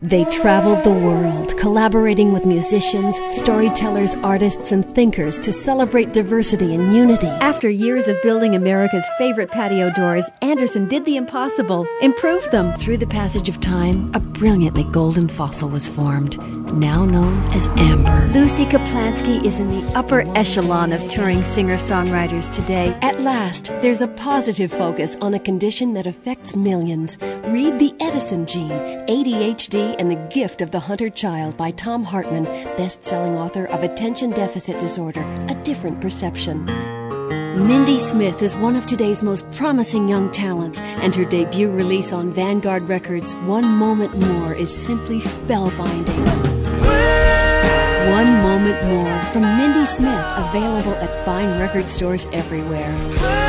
They traveled the world, collaborating with musicians, storytellers, artists, and thinkers to celebrate diversity and unity. After years of building America's favorite patio doors, Andersen did the impossible, improved them. Through the passage of time, a brilliantly golden fossil was formed, now known as amber. Lucy Kaplansky is in the upper echelon of touring singer-songwriters today. At last, there's a positive focus on a condition that affects millions. Read The Edison Gene, ADHD and the Gift of the Hunter Child by Tom Hartman, best-selling author of Attention Deficit Disorder, A Different Perception. Mindy Smith is one of today's most promising young talents, and her debut release on Vanguard Records, One Moment More, is simply spellbinding. One Moment More from Mindy Smith, available at fine record stores everywhere.